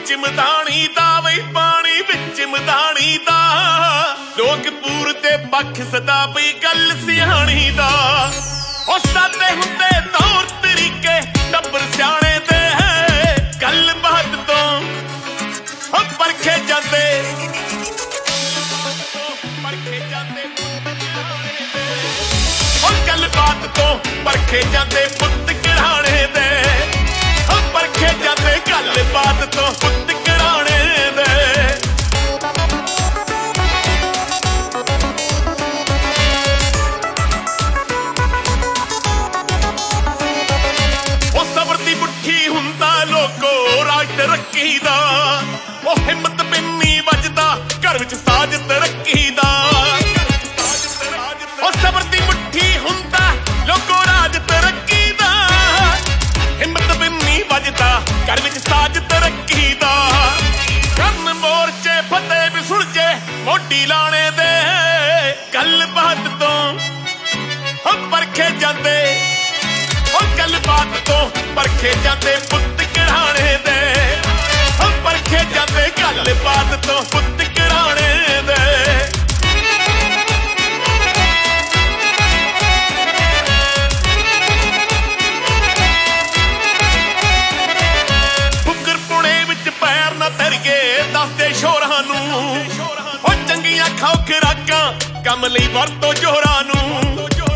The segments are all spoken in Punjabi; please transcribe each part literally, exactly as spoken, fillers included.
ਵਿੱਚ ਮਧਾਣੀ ਦਾ ਵਈ ਪਾਣੀ ਵਿੱਚ ਮਧਾਣੀ ਦਾ ਲੋਕ ਪੂਰ ਤੇ ਪੱਖ ਸਦਾ ਪਈ ਗੱਲ ਸਿਆਣੀ ਦਾ ਉਹ ਸਾਦੇ ਹੁੰਦੇ ਤੌਰ ਤਰੀਕੇ ਟੱਬਰ ਸਿਆਣੇ ਦੇ ਗੱਲ ਬਾਤ ਤੋਂ ਉਹ ਪਰਖੇ ਜਾਂਦੇ ਪਰਖੇ ਜਾਂਦੇ ਉਹ ਗੱਲ ਬਾਤ ਤੋਂ ਪਰਖੇ ਜਾਂਦੇ ਪੁੱਤ ਘਰਾਣੇ ਦੇ ਉਹ ਪਰਖੇ ਜਾਂਦੇ ਗੱਲ ਬਾਤ ਤੋਂ ਪੁੱਤ ਘਰਾਣੇ ਦੇ ਹੁੰਦਾ ਲੋਕੋ ਰਾਜ ਤਰੱਕੀ ਦਾ ਉਹ ਹਿੰਮਤ ਬਿੰਨੀ ਵੱਜਦਾ ਘਰ ਵਿੱਚ ਸਾਜ ਤਰੱਕੀ ਦਾ ਉਹ ਸਬਰ ਦੀ ਮੁੱਠੀ ਹੁੰਦਾ ਲੋਕੋ ਰਾਜ ਤਰੱਕੀ ਦਾ ਹਿੰਮਤ ਬਿੰਨੀ ਵੱਜਦਾ ਘਰ ਵਿੱਚ ਸਾਜ ਤਰੱਕੀ ਦਾ ਕਰਨ ਮੋਰਚੇ ਫਤਿਹ ਵੀ ਸੁਲਝੇ ਮੋਢੀ ਲਾਣੇ ਦੇ ਗੱਲ ਬਾਤ ਤੋਂ ਉਹ ਪਰਖੇ ਜਾਂਦੇ ਉਹ ਗੱਲ ਬਾਤ ਤੋਂ ਪਰਖੇ ਜਾਂਦੇ ਪੁੱਤ ਘਰਾਣੇ ਦੇ ਉਹ ਪਰਖੇ ਜਾਂਦੇ ਗੱਲ ਬਾਤ ਤੋਂ ਪੁੱਤ ਘਰਾਣੇ ਦੇ ਫੁਕਰ ਪੁਣੇ ਵਿੱਚ ਪੈਰ ਨਾ ਧਰੀਏ ਦੱਸਦੇ ਸ਼ੋਰਾਂ ਨੂੰ ਉਹ ਚੰਗੀਆਂ ਖਾਓ ਖੁਰਾਕਾਂ ਕੰਮ ਲਈ ਵਰਤੋ ਜੋਰਾਂ ਨੂੰ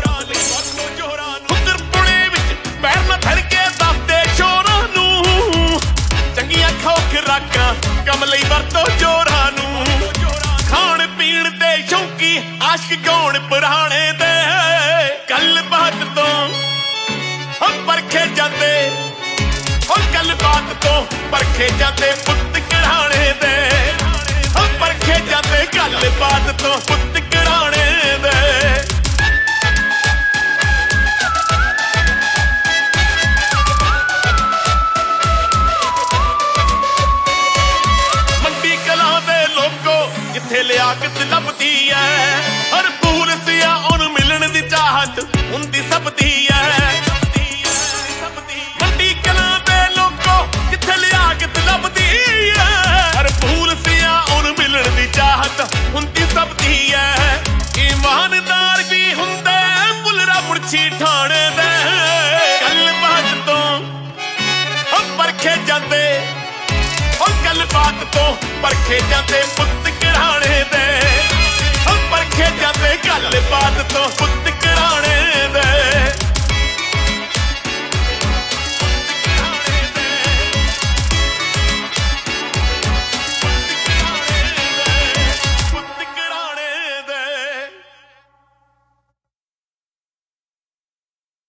ਪੈਰ ਨਾ ਧਰ ਕੇ ਦੱਸਦੇ ਸ਼ੋਰਾਂ ਨੂੰ ਚੰਗੀਆਂ ਖਾਓ ਖੁਰਾਕਾਂ ਕੰਮ ਲਈ ਵਰਤੋ ਜੋਰਾਂ ਨੂੰ ਖਾਣ ਪੀਣ ਦੇ ਸ਼ੌਂਕੀ ਆਸ਼ਕ ਗਾਉਣ ਪੁਰਾਣੇ ਦੇ ਗੱਲ ਬਾਤ ਤੋਂ ਉਹ ਪਰਖੇ ਜਾਂਦੇ ਉਹ ਗੱਲ ਬਾਤ ਤੋਂ ਪਰਖੇ ਜਾਂਦੇ ਪੁੱਤ ਘਰਾਣੇ ਦੇ ਉਹ ਪਰਖੇ ਜਾਂਦੇ ਗੱਲ ਬਾਤ ਤੋਂ ਪੁੱਤ ਘਰਾਣੇ ਦੇ ਜਿੱਥੇ ਲਿਆਕਤ ਲੱਭਦੀ ਐ ਹਰ ਭੂਲ ਸਿਆ ਉਹਨੂੰ ਮਿਲਣ ਦੀ ਚਾਹਤ ਹੁੰਦੀ ਸਭ ਦੀ ਐ ਮੰਡੀ ਕਲਾਂ ਦੇ ਲੋਕੋ ਜਿੱਥੇ ਲਿਆਕਤ ਲੱਭਦੀ ਐ ਹਰ ਭੂਲ ਸਿਆ ਉਹਨੂੰ ਮਿਲਣ ਦੀ ਚਾਹਤ ਹੁੰਦੀ ਸਭ ਦੀ ਐ ਇਮਾਨਦਾਰ ਵੀ ਹੁੰਦਾ ਬੁਲਰਾ ਮੁਰਛੀ ਠਾਣੇ ਦੇ ਗੱਲ ਬਾਤ ਤੋਂ ਉਹ ਪਰਖੇ ਜਾਂਦੇ ਉਹ ਗੱਲ ਬਾਤ ਤੋਂ ਪਰਖੇ ਜਾਂਦੇ ਪੁੱਤ ਘਰਾਣੇ ਦੇ